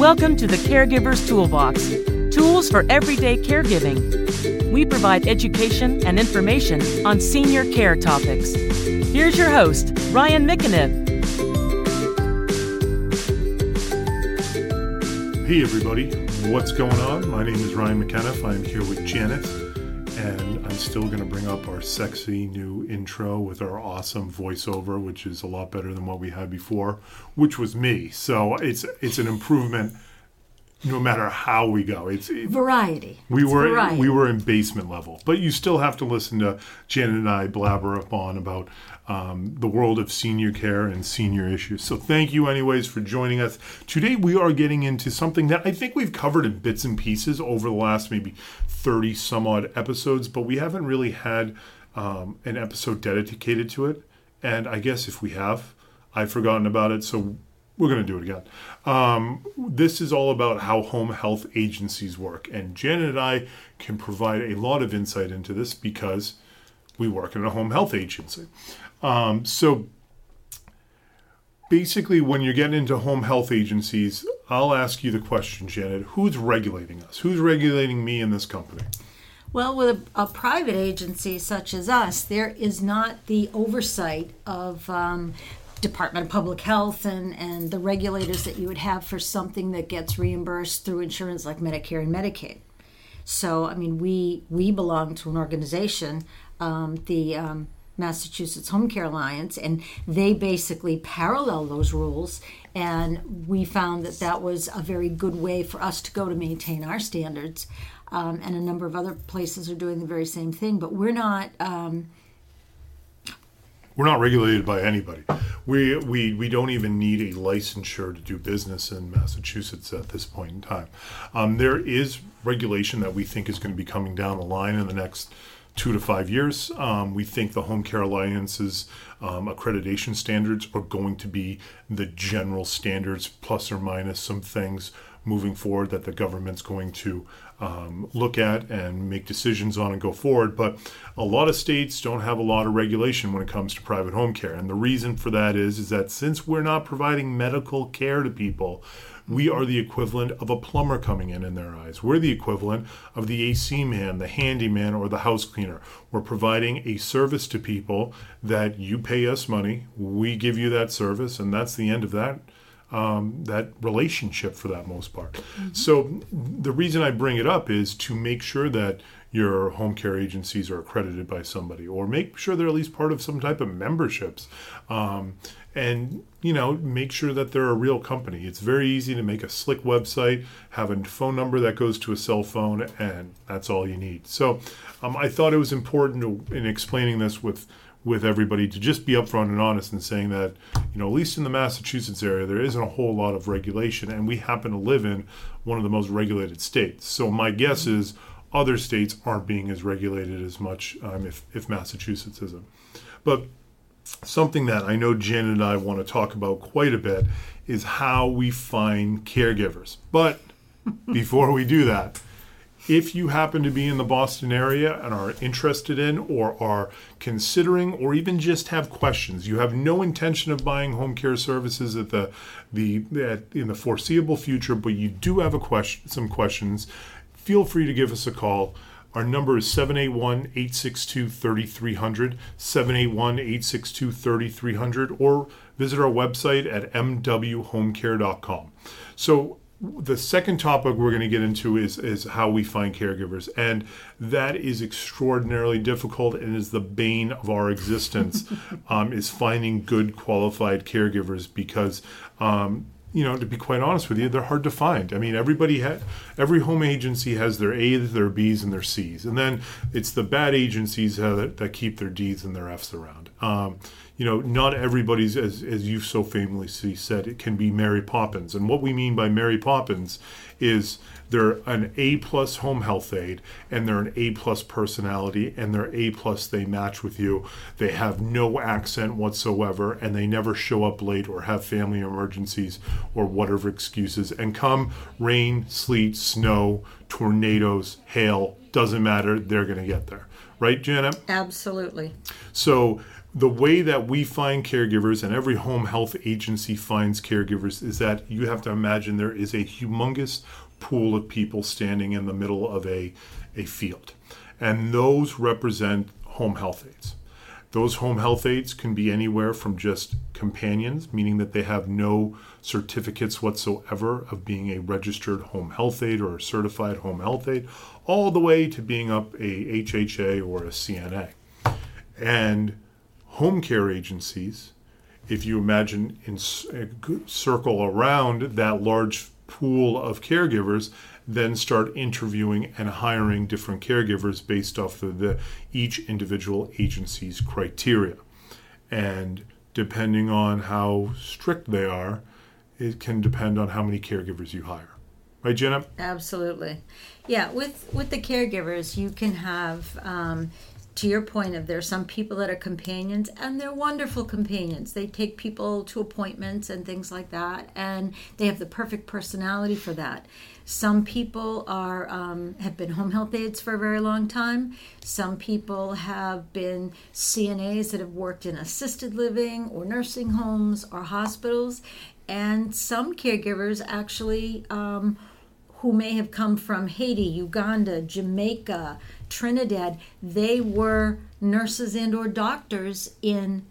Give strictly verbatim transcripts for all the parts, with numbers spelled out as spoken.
Welcome to the Caregiver's Toolbox, tools for everyday caregiving. We provide education and information on senior care topics. Here's your host, Ryan McAniff. Hey everybody, what's going on? My name is Ryan McAniff. I'm here with Janet, and I'm still going to bring up our sexy new intro with our awesome voiceover, which is a lot better than what we had before, which was me. So it's it's an improvement no matter how we go. It's it, variety. We it's were variety. we were in basement level, but you still have to listen to Janet and I blabber up on about um, the world of senior care and senior issues. So thank you anyways for joining us. Today we are getting into something that I think we've covered in bits and pieces over the last maybe thirty some odd episodes, but we haven't really had um, an episode dedicated to it. And I guess if we have, I've forgotten about it. So we're going to do it again. Um, this is all about how home health agencies work. And Janet and I can provide a lot of insight into this because we work in a home health agency. Um, so basically, when you're getting into home health agencies, I'll ask you the question, Janet, who's regulating us? Who's regulating me in this company? Well, with a, a private agency such as us, there is not the oversight of um, Department of Public Health and, and the regulators that you would have for something that gets reimbursed through insurance like Medicare and Medicaid. So, I mean, we we belong to an organization, um, the um, Massachusetts Home Care Alliance, and they basically parallel those rules. And we found that that was a very good way for us to go to maintain our standards. Um, and a number of other places are doing the very same thing, but we're not... Um, We're not regulated by anybody. We we we don't even need a licensure to do business in Massachusetts at this point in time. Um, there is regulation that we think is going to be coming down the line in the next two to five years. Um, we think the Home Care Alliance's um, accreditation standards are going to be the general standards, plus or minus some things moving forward that the government's going to um, look at and make decisions on and go forward. But a lot of states don't have a lot of regulation when it comes to private home care. And the reason for that is, is that since we're not providing medical care to people, we are the equivalent of a plumber coming in in their eyes. We're the equivalent of the A C man, the handyman, or the house cleaner. We're providing a service to people that you pay us money, we give you that service, and that's the end of that Um, that relationship for that most part. Mm-hmm. So the reason I bring it up is to make sure that your home care agencies are accredited by somebody, or make sure they're at least part of some type of memberships. Um, and, you know, make sure that they're a real company. It's very easy to make a slick website, have a phone number that goes to a cell phone, and that's all you need. So um, I thought it was important to, in explaining this with with everybody, to just be upfront and honest and saying that, you know, at least in the Massachusetts area, there isn't a whole lot of regulation, and we happen to live in one of the most regulated states. So my guess is other states aren't being as regulated as much um, if, if Massachusetts isn't. But something that I know Jen and I want to talk about quite a bit is how we find caregivers. But before we do that, if you happen to be in the Boston area and are interested in or are considering or even just have questions, you have no intention of buying home care services at the the at, in the foreseeable future, but you do have a question, some questions, feel free to give us a call. Our number is seven eight one, eight six two, three three zero zero, seven eight one, eight six two, three three zero zero, or visit our website at m w home care dot com. So the second topic we're going to get into is, is how we find caregivers, and that is extraordinarily difficult and is the bane of our existence, um, is finding good qualified caregivers because, um, you know, to be quite honest with you, they're hard to find. I mean, everybody ha- every home agency has their A's, their B's, and their C's, and then it's the bad agencies uh, that, that keep their D's and their F's around. Um, You know, not everybody's, as as you so famously said, it can be Mary Poppins. And what we mean by Mary Poppins is they're an A-plus home health aide, and they're an A-plus personality, and they're A-plus, they match with you. They have no accent whatsoever, and they never show up late or have family emergencies or whatever excuses. And come rain, sleet, snow, tornadoes, hail, doesn't matter, they're going to get there. Right, Janet? Absolutely. So the way that we find caregivers, and every home health agency finds caregivers, is that you have to imagine there is a humongous pool of people standing in the middle of a, a field. And those represent home health aides. Those home health aides can be anywhere from just companions, meaning that they have no certificates whatsoever of being a registered home health aide or a certified home health aide, all the way to being up a H H A or a C N A. And home care agencies, if you imagine in a circle around that large pool of caregivers, then start interviewing and hiring different caregivers based off of the each individual agency's criteria. And depending on how strict they are, it can depend on how many caregivers you hire. Right, Jenna? Absolutely. Yeah, with, with the caregivers, you can have, um, to your point of, there are some people that are companions, and they're wonderful companions. They take people to appointments and things like that, and they have the perfect personality for that. Some people are um, have been home health aides for a very long time. Some people have been C N As that have worked in assisted living or nursing homes or hospitals. And some caregivers actually um, who may have come from Haiti, Uganda, Jamaica, Trinidad, they were nurses and or doctors in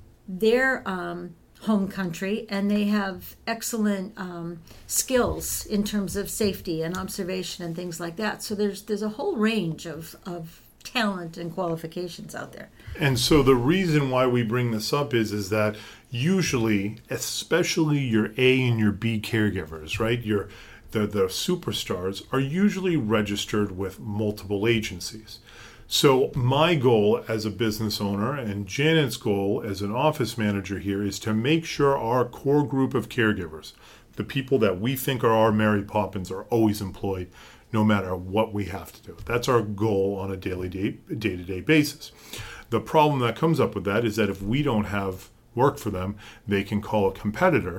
their um, home country, and they have excellent um, skills in terms of safety and observation and things like that. So there's there's a whole range of, of talent and qualifications out there. And so the reason why we bring this up is is that usually, especially your A and your B caregivers, right? Your the the superstars are usually registered with multiple agencies. So my goal as a business owner and Janet's goal as an office manager here is to make sure our core group of caregivers, the people that we think are our Mary Poppins, are always employed no matter what we have to do. That's our goal on a daily day, day-to-day basis. The problem that comes up with that is that if we don't have work for them, they can call a competitor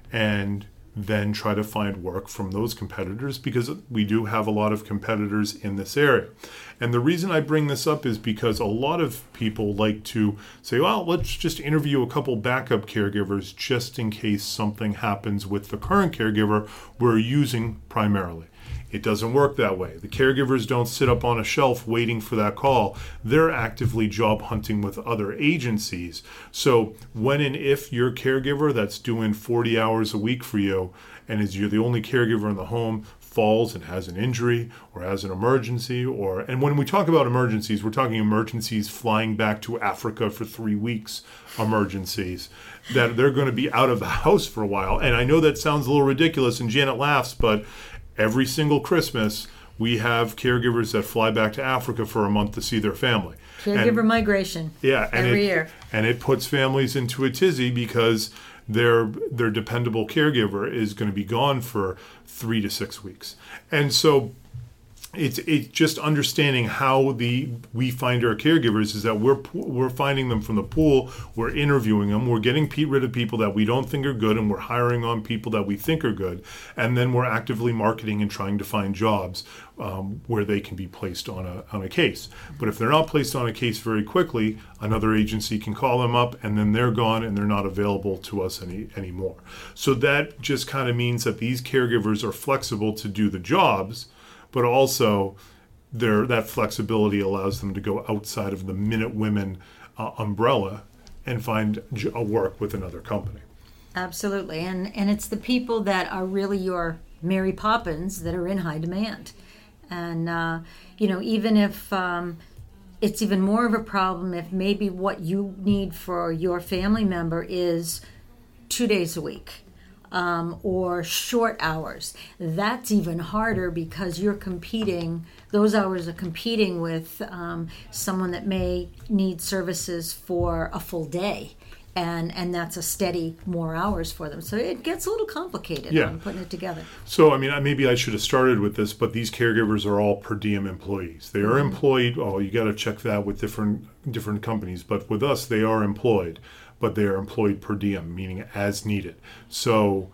and then try to find work from those competitors, because we do have a lot of competitors in this area. And the reason I bring this up is because a lot of people like to say, well, let's just interview a couple backup caregivers just in case something happens with the current caregiver we're using primarily. It doesn't work that way. The caregivers don't sit up on a shelf waiting for that call. They're actively job hunting with other agencies. So when and if your caregiver that's doing forty hours a week for you, and is you're the only caregiver in the home, falls and has an injury or has an emergency, or and when we talk about emergencies, we're talking emergencies flying back to Africa for three weeks emergencies, that they're going to be out of the house for a while. And I know that sounds a little ridiculous, and Janet laughs, but every single Christmas, we have caregivers that fly back to Africa for a month to see their family. Caregiver and, migration. Yeah, and every it, year. And it puts families into a tizzy because their their dependable caregiver is going to be gone for three to six weeks. And so it's it's just understanding how the we find our caregivers is that we're we're finding them from the pool, we're interviewing them, we're getting rid of people that we don't think are good, and we're hiring on people that we think are good, and then we're actively marketing and trying to find jobs um, where they can be placed on a on a case. But if they're not placed on a case very quickly, another agency can call them up, and then they're gone and they're not available to us any anymore. So that just kind of means that these caregivers are flexible to do the jobs, but also their, that flexibility allows them to go outside of the Minute Women uh, umbrella and find a work with another company. Absolutely. And, and it's the people that are really your Mary Poppins that are in high demand. And, uh, you know, even if um, it's even more of a problem if maybe what you need for your family member is two days a week. Um, or short hours. That's even harder because you're competing, those hours are competing with um, someone that may need services for a full day. And and that's a steady more hours for them. So it gets a little complicated yeah. on putting it together. So, I mean, maybe I should have started with this, but these caregivers are all per diem employees. They are mm-hmm. employed. Oh, you got to check that with different different companies. But with us, they are employed. But they are employed per diem, meaning as needed. So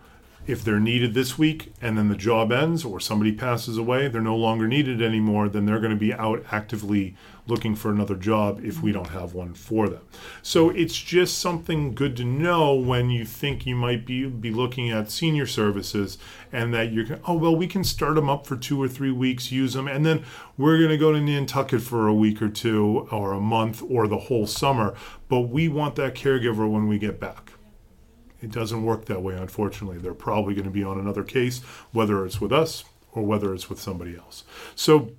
if they're needed this week and then the job ends or somebody passes away, they're no longer needed anymore, then they're going to be out actively looking for another job if we don't have one for them. So it's just something good to know when you think you might be, be looking at senior services, and that you're, oh, well, we can start them up for two or three weeks, use them, and then we're going to go to Nantucket for a week or two or a month or the whole summer, but we want that caregiver when we get back. It doesn't work that way, unfortunately. They're probably going to be on another case, whether it's with us or whether it's with somebody else. So,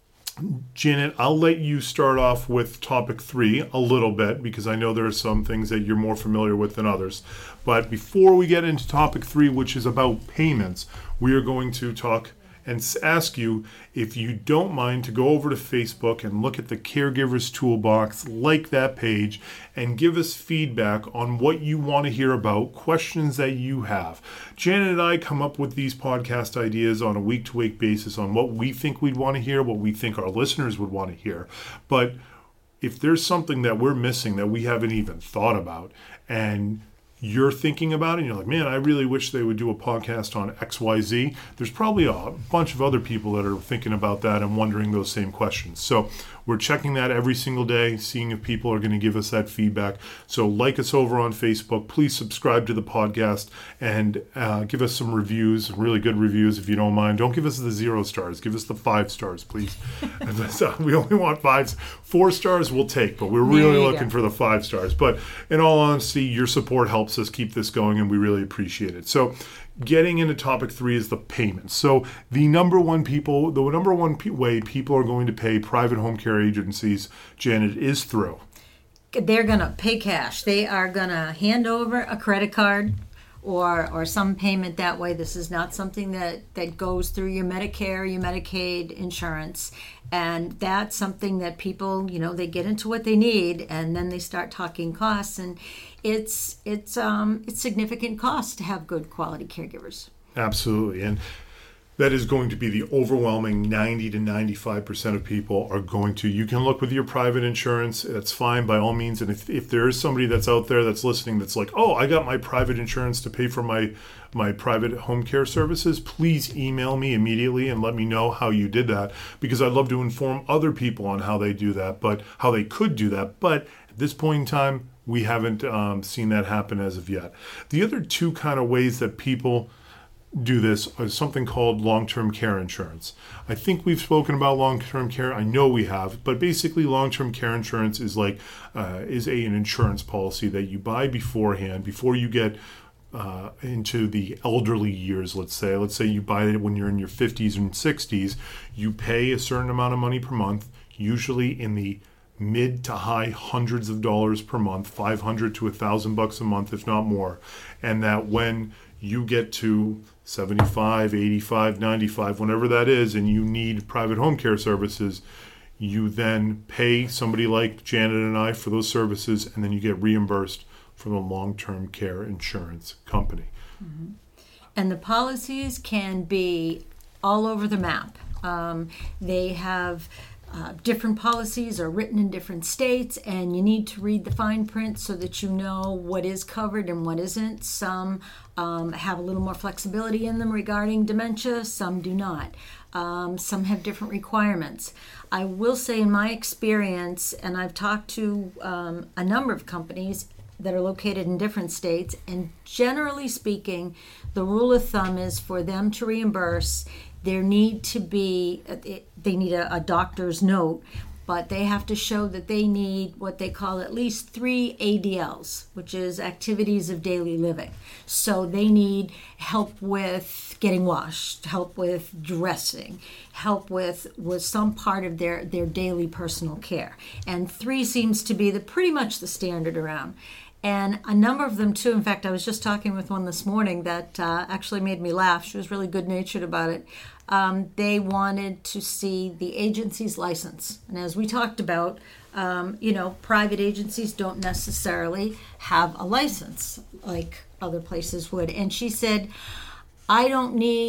Janet, I'll let you start off with topic three a little bit, because I know there are some things that you're more familiar with than others. But before we get into topic three, which is about payments, we are going to talk and ask you, if you don't mind, to go over to Facebook and look at the Caregivers Toolbox, like that page, and give us feedback on what you want to hear about, questions that you have. Janet and I come up with these podcast ideas on a week-to-week basis on what we think we'd want to hear, what we think our listeners would want to hear. But if there's something that we're missing that we haven't even thought about, and you're thinking about it, and you're like, man, I really wish they would do a podcast on X Y Z, there's probably a bunch of other people that are thinking about that and wondering those same questions. So we're checking that every single day, seeing if people are going to give us that feedback. So like us over on Facebook. Please subscribe to the podcast and uh, give us some reviews, really good reviews if you don't mind. Don't give us the zero stars. Give us the five stars, please. We only want fives. Four stars we'll take, but we're really looking go. for the five stars. But in all honesty, your support helps us keep this going, and we really appreciate it. So getting into topic three is the payments. So the number one people, the number one p- way people are going to pay private home care agencies, Janet, is through. They're going to pay cash. They are going to hand over a credit card or or some payment that way. This is not something that, that goes through your Medicare, your Medicaid insurance. And that's something that people, you know, they get into what they need, and then they start talking costs, and it's it's um it's significant cost to have good quality caregivers. Absolutely. And that is going to be the overwhelming ninety to ninety-five percent of people are going to. You can look with your private insurance. That's fine by all means. And if, if there is somebody that's out there that's listening that's like, oh, I got my private insurance to pay for my, my private home care services, please email me immediately and let me know how you did that, because I'd love to inform other people on how they do that, but how they could do that. But at this point in time, we haven't um, seen that happen as of yet. The other two kind of ways that people do this is something called long-term care insurance. I think we've spoken about long-term care. I know we have, but basically long-term care insurance is like uh, is a, an insurance policy that you buy beforehand, before you get uh, into the elderly years. Let's say, let's say you buy it when you're in your fifties and sixties. You pay a certain amount of money per month, usually in the mid to high hundreds of dollars per month, five hundred to a thousand bucks a month, if not more, and that when you get to seventy-five, eighty-five, ninety-five, whenever that is, and you need private home care services, you then pay somebody like Janet and I for those services, and then you get reimbursed from a long-term care insurance company. Mm-hmm. And the policies can be all over the map. Um, they have Uh, different policies are written in different states, and you need to read the fine print so that you know what is covered and what isn't. Some um, have a little more flexibility in them regarding dementia, some do not. Um, some have different requirements. I will say, in my experience, and I've talked to um, a number of companies that are located in different states, and generally speaking, the rule of thumb is for them to reimburse, there need to be, they need a, a doctor's note, but they have to show that they need what they call at least three A D Ls, which is activities of daily living. So they need help with getting washed, help with dressing, help with, with some part of their, their daily personal care. And three seems to be the pretty much the standard around. And a number of them, too. In fact, I was just talking with one this morning that uh, actually made me laugh. She was really good-natured about it. Um, they wanted to see the agency's license. And as we talked about, um, you know, private agencies don't necessarily have a license like other places would. And she said, I don't need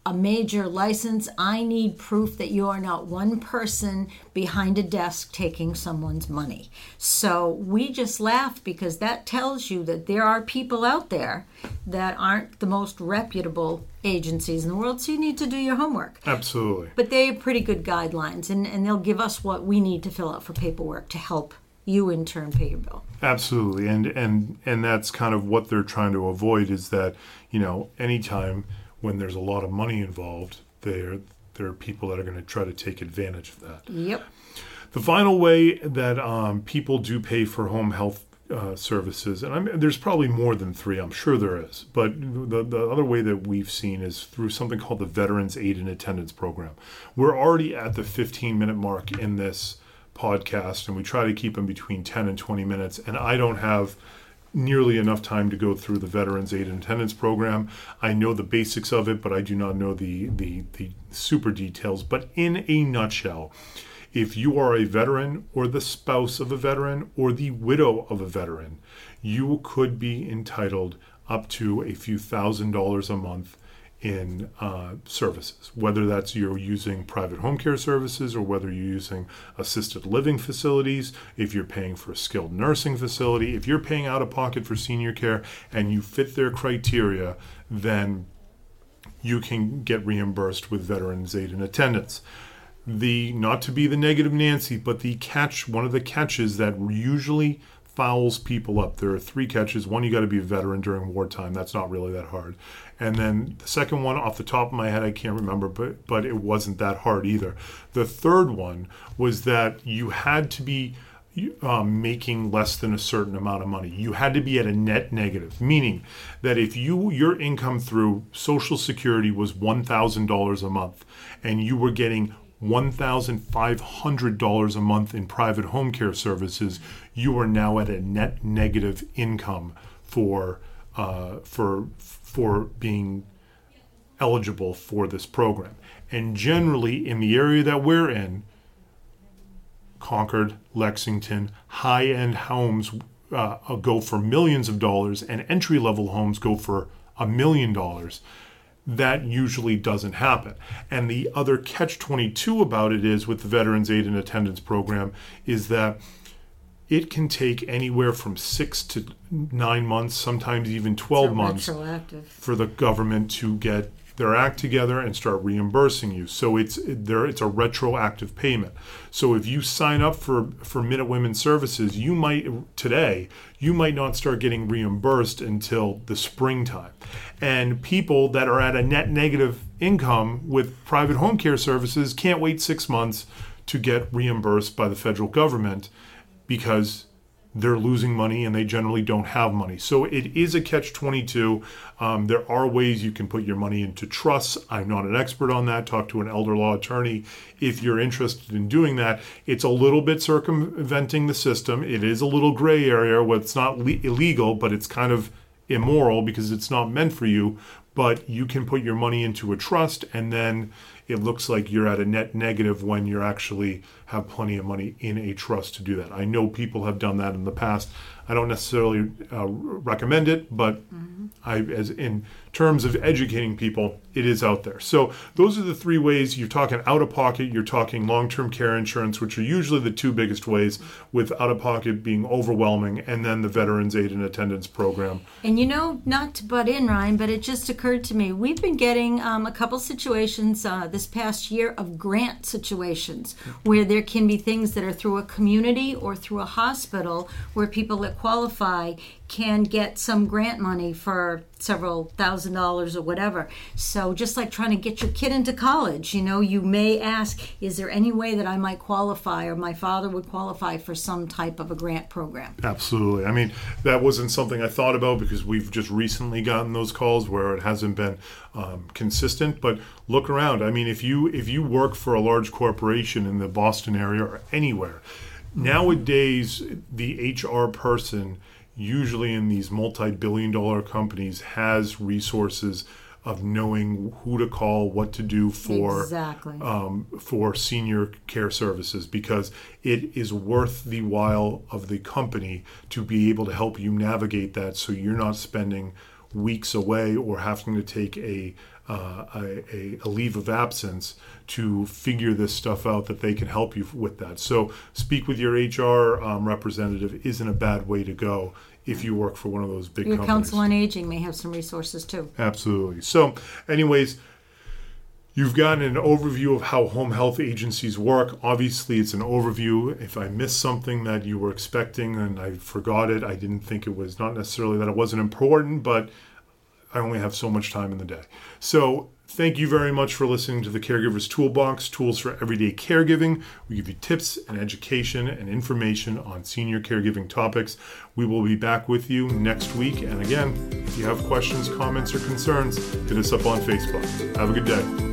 a major license, I need proof that you are not one person behind a desk taking someone's money. So we just laugh because that tells you that there are people out there that aren't the most reputable agencies in the world, so you need to do your homework. Absolutely. But they have pretty good guidelines, and, and they'll give us what we need to fill out for paperwork to help you in turn pay your bill. Absolutely. And and and that's kind of what they're trying to avoid, is that, you know, anytime when there's a lot of money involved, there there are people that are going to try to take advantage of that. Yep. The final way that um, people do pay for home health uh, services, and I mean, there's probably more than three, I'm sure there is, but the, the other way that we've seen is through something called the Veterans Aid and Attendance Program. We're already at the fifteen minute mark in this podcast, and we try to keep them between ten and twenty minutes, and I don't have nearly enough time to go through the Veterans Aid and Attendance Program. I know the basics of it, but I do not know the, the, the super details. But in a nutshell, if you are a veteran or the spouse of a veteran or the widow of a veteran, you could be entitled up to a few thousand dollars a month in uh, services, whether that's you're using private home care services or whether you're using assisted living facilities, if you're paying for a skilled nursing facility, if you're paying out of pocket for senior care and you fit their criteria, then you can get reimbursed with Veterans Aid and Attendance. The, not to be the negative Nancy, but the catch, one of the catches that usually fouls people up. There are three catches. One, you got to be a veteran during wartime. That's not really that hard. And then the second one, off the top of my head, I can't remember, but but it wasn't that hard either. The third one was that you had to be um, making less than a certain amount of money. You had to be at a net negative, meaning that if you your income through Social Security was one thousand dollars a month and you were getting one thousand five hundred dollars a month in private home care services, you are now at a net negative income for uh, for for being eligible for this program. And generally, in the area that we're in, Concord, Lexington, high-end homes uh, go for millions of dollars, and entry-level homes go for a million dollars. That usually doesn't happen. And the other catch twenty-two about it is, with the Veterans Aid and Attendance Program, is that it can take anywhere from six to nine months, sometimes even twelve months, for the government to get their act together and start reimbursing you. So it's there. It's a retroactive payment. So if you sign up for for Minute Women Services, you might today you might not start getting reimbursed until the springtime. And people that are at a net negative income with private home care services can't wait six months to get reimbursed by the federal government, because they're losing money and they generally don't have money. So it is a catch twenty-two. Um, there are ways you can put your money into trusts. I'm not an expert on that. Talk to an elder law attorney if you're interested in doing that. It's a little bit circumventing the system. It is a little gray area where it's not le- illegal, but it's kind of immoral because it's not meant for you. But you can put your money into a trust, and then it looks like you're at a net negative when you actually have plenty of money in a trust to do that. I know people have done that in the past. I don't necessarily uh, recommend it, but mm-hmm. I, as in terms of educating people, it is out there. So those are the three ways. You're talking out-of-pocket, you're talking long-term care insurance, which are usually the two biggest ways, with out-of-pocket being overwhelming, and then the Veterans Aid and Attendance Program. And you know, not to butt in, Ryan, but it just occurred to me, we've been getting um, a couple situations uh, this past year of grant situations where there can be things that are through a community or through a hospital where people that qualify can get some grant money for several thousand dollars or whatever. So just like trying to get your kid into college, you know, you may ask, is there any way that I might qualify or my father would qualify for some type of a grant program? Absolutely. I mean, that wasn't something I thought about because we've just recently gotten those calls where it hasn't been um, consistent. But look around. I mean, if you if you work for a large corporation in the Boston area or anywhere, nowadays the H R person, usually in these multi-billion dollar companies, has resources of knowing who to call, what to do for exactly. um, for senior care services, because it is worth the while of the company to be able to help you navigate that, so you're not spending weeks away or having to take a uh, a, a leave of absence to figure this stuff out, that they can help you with that. So speak with your H R um, representative isn't a bad way to go if you work for one of those big Your companies. Council on Aging may have some resources too. Absolutely. So anyways, you've gotten an overview of how home health agencies work. Obviously, it's an overview. If I missed something that you were expecting and I forgot it, I didn't think it was, not necessarily that it wasn't important, but I only have so much time in the day. So thank you very much for listening to the Caregivers Toolbox, tools for everyday caregiving. We give you tips and education and information on senior caregiving topics. We will be back with you next week. And again, if you have questions, comments, or concerns, hit us up on Facebook. Have a good day.